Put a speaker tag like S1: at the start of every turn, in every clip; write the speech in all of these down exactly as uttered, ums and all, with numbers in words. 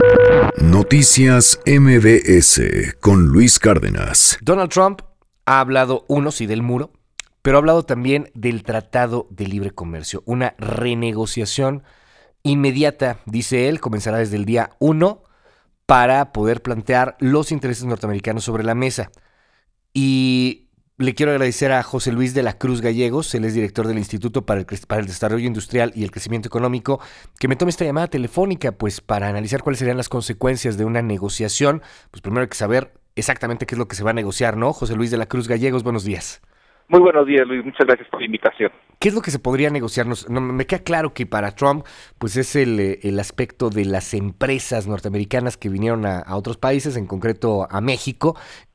S1: Noticias M B S con Luis Cárdenas.
S2: Donald Trump ha hablado, uno, sí, del muro, pero ha hablado también del Tratado de Libre Comercio. Una renegociación inmediata, dice él, comenzará desde el día uno para poder plantear los intereses norteamericanos sobre la mesa. Y le quiero agradecer a José Luis de la Cruz Gallegos, él es director del Instituto para el, para el Desarrollo Industrial y el Crecimiento Económico, que me tome esta llamada telefónica pues para analizar cuáles serían las consecuencias de una negociación. Pues primero hay que saber exactamente qué es lo que se va a negociar, ¿no? José Luis de la Cruz Gallegos, buenos días.
S3: Muy buenos días, Luis. Muchas gracias por la invitación.
S2: ¿Qué es lo que se podría negociar? No, me queda claro que para Trump pues es el, el aspecto de las empresas norteamericanas que vinieron a, a otros países, en concreto a México,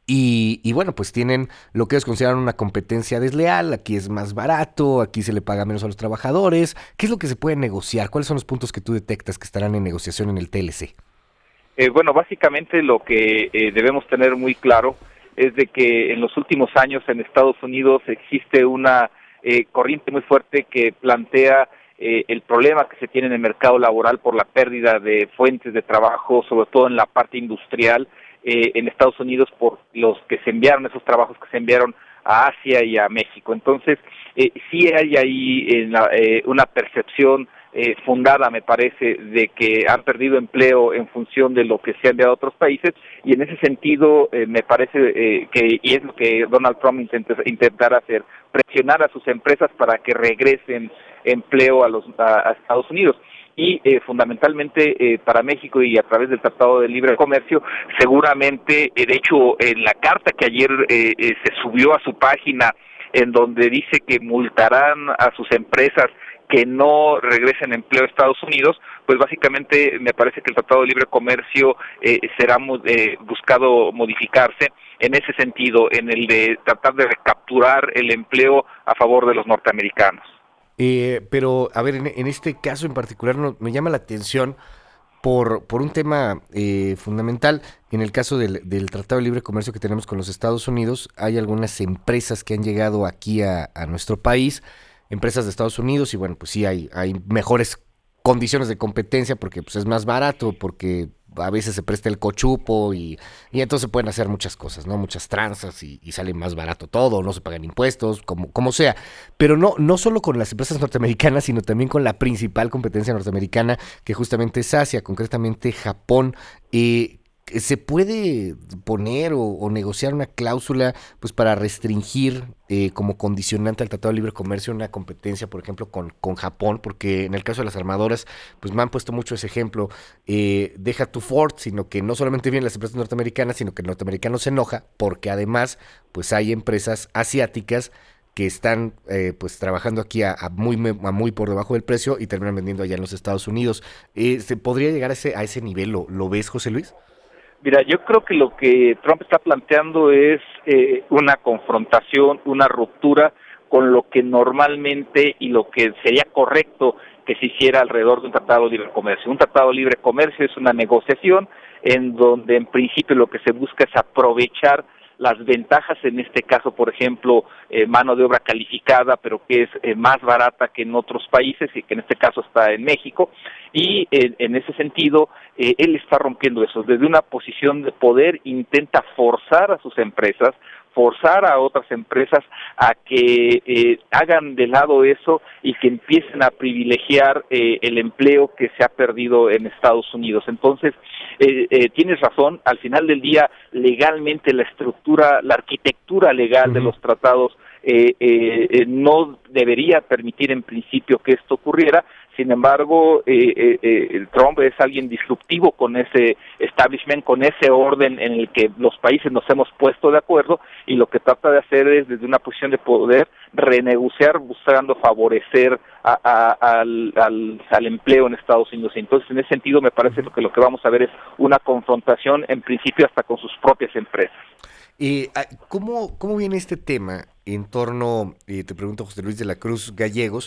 S2: y, y bueno, pues tienen lo que ellos consideran una competencia desleal. Aquí es más barato, aquí se le paga menos a los trabajadores. ¿Qué es lo que se puede negociar? ¿Cuáles son los puntos que tú detectas que estarán en negociación en el T L C?
S3: Eh, bueno, básicamente lo que eh, debemos tener muy claro es de que en los últimos años en Estados Unidos existe una eh, corriente muy fuerte que plantea eh, el problema que se tiene en el mercado laboral por la pérdida de fuentes de trabajo, sobre todo en la parte industrial, eh, en Estados Unidos por los que se enviaron, esos trabajos que se enviaron a Asia y a México. Entonces, eh, sí hay ahí en la, eh, una percepción Eh, fundada, me parece, de que han perdido empleo en función de lo que se ha enviado a otros países, y en ese sentido eh, me parece eh, que, y es lo que Donald Trump intenta, intentará hacer, presionar a sus empresas para que regresen empleo a los a, a Estados Unidos. Y eh, fundamentalmente eh, para México y a través del Tratado de Libre Comercio, seguramente, eh, de hecho, en la carta que ayer eh, eh, se subió a su página, en donde dice que multarán a sus empresas que no regresen empleo a Estados Unidos, pues básicamente me parece que el Tratado de Libre Comercio eh, será eh, buscado modificarse en ese sentido, en el de tratar de recapturar el empleo a favor de los norteamericanos.
S2: Eh, pero, a ver, en, en este caso en particular no, me llama la atención por, por un tema eh, fundamental. En el caso del, del Tratado de Libre Comercio que tenemos con los Estados Unidos, hay algunas empresas que han llegado aquí a, a nuestro país, empresas de Estados Unidos, y bueno, pues sí hay, hay mejores condiciones de competencia porque pues es más barato, porque a veces se presta el cochupo y, y entonces pueden hacer muchas cosas, ¿no? Muchas tranzas y, y sale más barato todo, no se pagan impuestos, como, como sea. Pero no, no solo con las empresas norteamericanas, sino también con la principal competencia norteamericana, que justamente es Asia, concretamente Japón. Eh, ¿Se puede poner o, o negociar una cláusula pues para restringir eh, como condicionante al Tratado de Libre Comercio una competencia, por ejemplo, con, con Japón? Porque en el caso de las armadoras, pues me han puesto mucho ese ejemplo. Eh, deja tu Ford, sino que no solamente vienen las empresas norteamericanas, sino que el norteamericano se enoja porque además pues hay empresas asiáticas que están eh, pues trabajando aquí a, a muy a muy por debajo del precio y terminan vendiendo allá en los Estados Unidos. Eh, ¿Se podría llegar a ese, a ese nivel? ¿Lo, lo ves, José Luis?
S3: Mira, yo creo que lo que Trump está planteando es eh, una confrontación, una ruptura con lo que normalmente y lo que sería correcto que se hiciera alrededor de un tratado de libre comercio. Un tratado de libre comercio es una negociación en donde en principio lo que se busca es aprovechar las ventajas, en este caso, por ejemplo, eh, mano de obra calificada, pero que es eh, más barata que en otros países, y que en este caso está en México, y eh, en ese sentido, eh, él está rompiendo eso. Desde una posición de poder intenta forzar a sus empresas, forzar a otras empresas a que eh, hagan de lado eso y que empiecen a privilegiar eh, el empleo que se ha perdido en Estados Unidos. Entonces, eh, eh, tienes razón, al final del día, legalmente la estructura, la arquitectura legal uh-huh. de los tratados eh, eh, no debería permitir en principio que esto ocurriera. Sin embargo, eh, eh, eh, Trump es alguien disruptivo con ese establishment, con ese orden en el que los países nos hemos puesto de acuerdo, y lo que trata de hacer es, desde una posición de poder, renegociar buscando favorecer a, a, al, al, al empleo en Estados Unidos. Entonces, en ese sentido, me parece que lo que vamos a ver es una confrontación, en principio, hasta con sus propias empresas.
S2: Eh, ¿cómo, ¿Cómo viene este tema en torno, eh, te pregunto, José Luis de la Cruz Gallegos,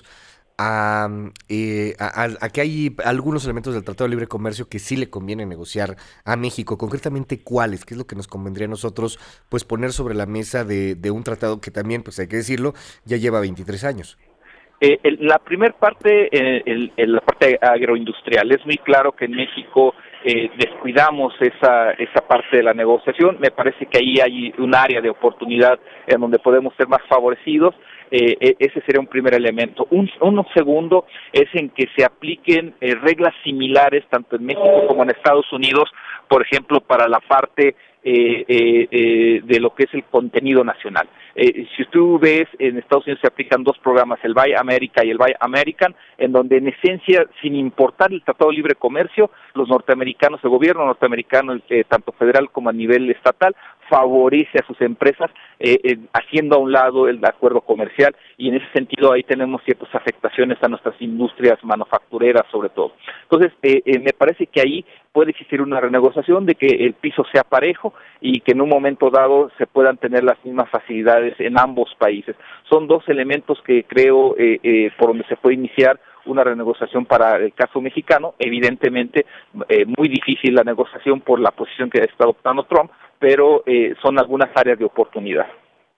S2: A, eh, a, a que hay algunos elementos del Tratado de Libre Comercio que sí le conviene negociar a México? Concretamente, ¿cuáles? ¿Qué es lo que nos convendría a nosotros pues poner sobre la mesa de, de un tratado que también, pues hay que decirlo, ya lleva veintitrés años?
S3: Eh, el, la primera parte, eh, el, el, la parte agroindustrial, es muy claro que en México eh, descuidamos esa esa parte de la negociación. Me parece que ahí hay un área de oportunidad en donde podemos ser más favorecidos. Eh, ese sería un primer elemento. Un, uno segundo es en que se apliquen eh, reglas similares tanto en México como en Estados Unidos, por ejemplo, para la parte eh, eh, eh, de lo que es el contenido nacional. Eh, si tú ves, en Estados Unidos se aplican dos programas, el Buy America y el Buy American, en donde en esencia, sin importar el Tratado de Libre Comercio, los norteamericanos, el gobierno norteamericano, eh, tanto federal como a nivel estatal, favorece a sus empresas eh, eh, haciendo a un lado el acuerdo comercial, y en ese sentido ahí tenemos ciertas afectaciones a nuestras industrias manufactureras sobre todo. Entonces, eh, eh, me parece que ahí puede existir una renegociación de que el piso sea parejo y que en un momento dado se puedan tener las mismas facilidades en ambos países. Son dos elementos que creo eh, eh, por donde se puede iniciar una renegociación para el caso mexicano. Evidentemente, eh, muy difícil la negociación por la posición que está adoptando Trump, pero eh, son algunas áreas de oportunidad.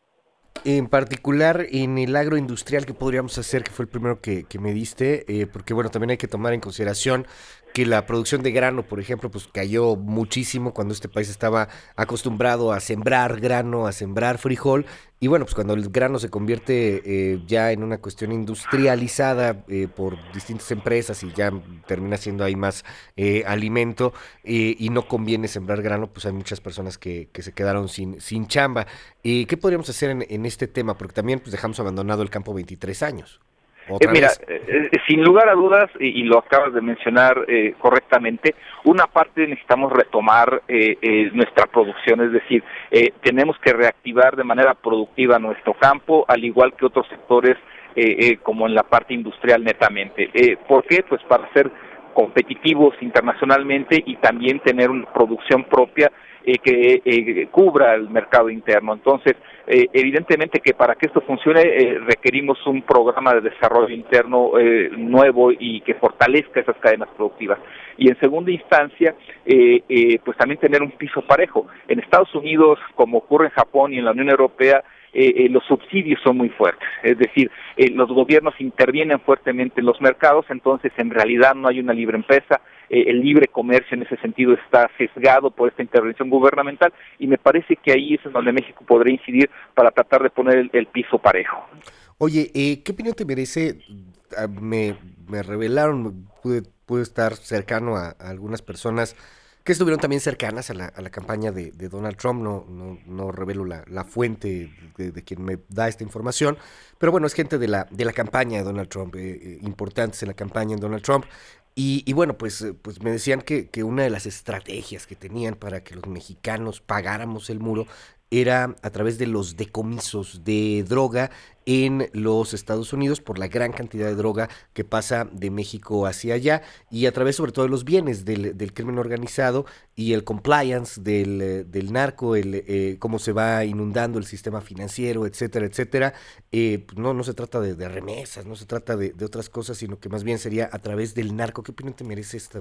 S2: En particular, en el agroindustrial, ¿qué podríamos hacer? Que fue el primero que, que me diste, eh, porque bueno, también hay que tomar en consideración que la producción de grano, por ejemplo, pues cayó muchísimo cuando este país estaba acostumbrado a sembrar grano, a sembrar frijol, y bueno, pues cuando el grano se convierte eh, ya en una cuestión industrializada eh, por distintas empresas y ya termina siendo ahí más eh, alimento eh, y no conviene sembrar grano, pues hay muchas personas que, que se quedaron sin, sin chamba. Eh, ¿Qué podríamos hacer en, en este tema? Porque también pues dejamos abandonado el campo veintitrés años.
S3: Eh, mira, eh, sin lugar a dudas, y, y lo acabas de mencionar eh, correctamente, una parte necesitamos retomar eh, eh, nuestra producción, es decir, eh, tenemos que reactivar de manera productiva nuestro campo, al igual que otros sectores eh, eh, como en la parte industrial netamente. Eh, ¿Por qué? Pues para ser competitivos internacionalmente y también tener una producción propia eh, que eh, cubra el mercado interno. Entonces, eh, evidentemente que para que esto funcione eh, requerimos un programa de desarrollo interno eh, nuevo y que fortalezca esas cadenas productivas. Y en segunda instancia, eh, eh, pues también tener un piso parejo. En Estados Unidos, como ocurre en Japón y en la Unión Europea, Eh, eh, los subsidios son muy fuertes, es decir, eh, los gobiernos intervienen fuertemente en los mercados, entonces en realidad no hay una libre empresa, eh, el libre comercio en ese sentido está sesgado por esta intervención gubernamental, y me parece que ahí es en donde México podría incidir para tratar de poner el, el piso parejo.
S2: Oye, eh, ¿qué opinión te merece? Ah, me, me revelaron, pude, pude estar cercano a, a algunas personas que estuvieron también cercanas a la, a la campaña de, de Donald Trump. No, no, no revelo la, la fuente de, de quien me da esta información, pero bueno, es gente de la, de la campaña de Donald Trump, eh, eh, importantes en la campaña de Donald Trump, y, y bueno, pues, eh, pues me decían que, que una de las estrategias que tenían para que los mexicanos pagáramos el muro era a través de los decomisos de droga en los Estados Unidos por la gran cantidad de droga que pasa de México hacia allá, y a través sobre todo de los bienes del, del crimen organizado y el compliance del, del narco, el eh, cómo se va inundando el sistema financiero, etcétera, etcétera. Eh, pues no, no se trata de, de remesas, no se trata de, de otras cosas, sino que más bien sería a través del narco. ¿Qué opinión te merece esto?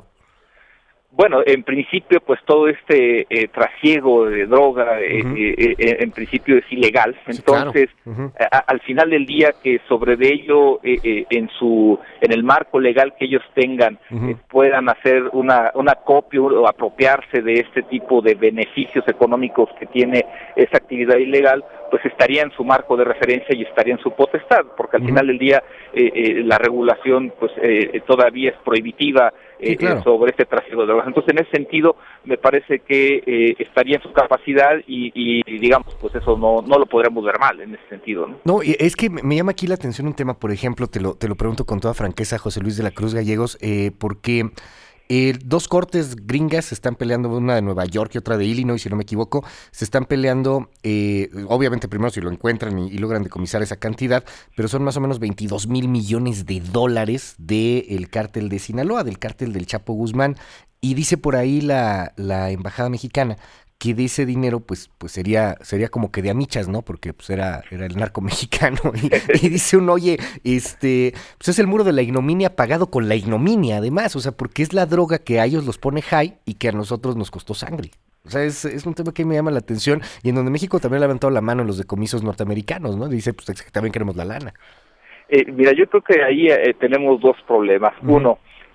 S3: Bueno, en principio, pues todo este eh, trasiego de droga, eh, uh-huh. eh, eh, en principio es ilegal. Entonces, sí, claro. uh-huh. a, al final del día, que sobre de ello, eh, eh, en su, en el marco legal que ellos tengan, uh-huh. eh, puedan hacer una, una copia o apropiarse de este tipo de beneficios económicos que tiene esa actividad ilegal, pues estaría en su marco de referencia y estaría en su potestad, porque al uh-huh. final del día eh, eh, la regulación, pues eh, todavía es prohibitiva. Sí, eh, claro. sobre este trasiego de drogas. Entonces, en ese sentido, me parece que eh, estaría en su capacidad y, y, digamos, pues eso no no lo podríamos ver mal en ese sentido, ¿no?
S2: No, es que me llama aquí la atención un tema, por ejemplo, te lo, te lo pregunto con toda franqueza, José Luis de la Cruz Gallegos, eh, porque Eh, dos cortes gringas se están peleando, una de Nueva York y otra de Illinois, si no me equivoco, se están peleando, eh, obviamente primero si lo encuentran y, y logran decomisar esa cantidad, pero son más o menos veintidós mil millones de dólares del cártel de Sinaloa, del cártel del Chapo Guzmán, y dice por ahí la, la embajada mexicana que de ese dinero pues pues sería sería como que de amichas, ¿no? Porque pues era era el narco mexicano y, y dice uno, oye, este pues es el muro de la ignominia pagado con la ignominia además, o sea, porque es la droga que a ellos los pone high y que a nosotros nos costó sangre. O sea, es, es un tema que me llama la atención y en donde México también le ha levantado la mano en los decomisos norteamericanos, ¿no? Dice, pues también queremos la lana.
S3: Eh, mira, yo creo que ahí eh, tenemos dos problemas. Uh-huh. Uno,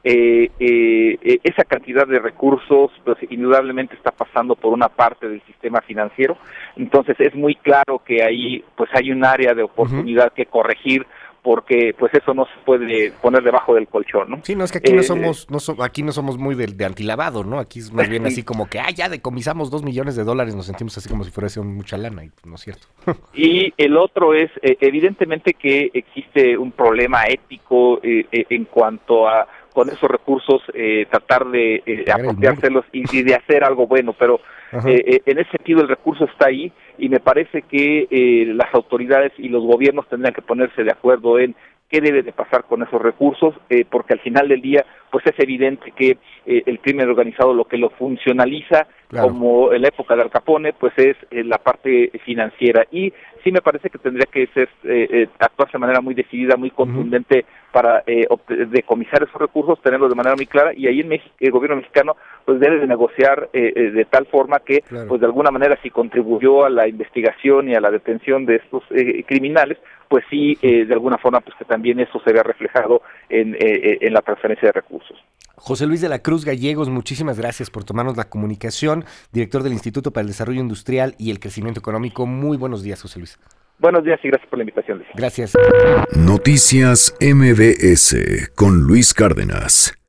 S3: eh, eh, esa cantidad de recursos pues indudablemente está pasando por una parte del sistema financiero, entonces es muy claro que ahí pues hay un área de oportunidad uh-huh. que corregir, porque pues eso no se puede poner debajo del colchón, ¿no?
S2: Sí, no, es que aquí eh, no somos, no so, aquí no somos muy de, de antilavado, ¿no? Aquí es más bien así como que, ah, ya decomisamos dos millones de dólares, nos sentimos así como si fuera mucha lana, y pues, no es cierto.
S3: Y el otro es, eh, evidentemente que existe un problema ético eh, eh, en cuanto a, con esos recursos, eh, tratar de eh, apropiárselos y, y de hacer algo bueno, pero eh, eh, en ese sentido el recurso está ahí, y me parece que eh, las autoridades y los gobiernos tendrían que ponerse de acuerdo en qué debe de pasar con esos recursos, eh, porque al final del día pues es evidente que eh, el crimen organizado lo que lo funcionaliza, claro, como en la época de Al Capone, pues es eh, la parte financiera, y sí me parece que tendría que ser eh, eh, actuarse de manera muy decidida, muy contundente uh-huh. para eh, decomisar esos recursos, tenerlos de manera muy clara, y ahí en México el gobierno mexicano pues debe de negociar eh, eh, de tal forma que claro. pues de alguna manera si contribuyó a la investigación y a la detención de estos eh, criminales, pues sí, eh, de alguna forma pues que también eso se vea reflejado en, eh, en la transferencia de recursos.
S2: José Luis de la Cruz Gallegos, muchísimas gracias por tomarnos la comunicación, director del Instituto para el Desarrollo Industrial y el Crecimiento Económico. Muy buenos días, José Luis.
S3: Buenos días y gracias por la invitación.
S2: Gracias.
S1: Noticias M B S con Luis Cárdenas.